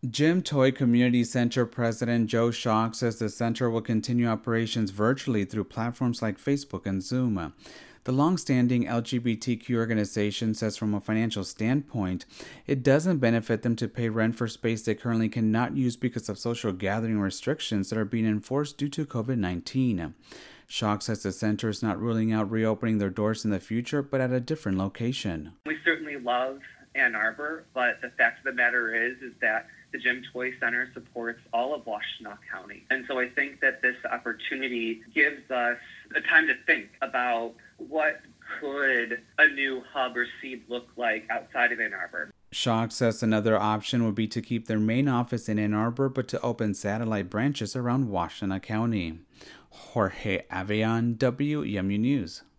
Jim Toy Community Center President Joe Schock says the center will continue operations virtually through platforms like Facebook and Zoom. The long-standing LGBTQ organization says from a financial standpoint, it doesn't benefit them to pay rent for space they currently cannot use because of social gathering restrictions that are being enforced due to COVID-19. Schock says the center is not ruling out reopening their doors in the future, but at a different location. We certainly love Ann Arbor, but the fact of the matter is that the Jim Toy Center supports all of Washtenaw County. And so I think that this opportunity gives us the time to think about what could a new hub or seed look like outside of Ann Arbor. Schock says another option would be to keep their main office in Ann Arbor, but to open satellite branches around Washtenaw County. Jorge Avian, WEMU News.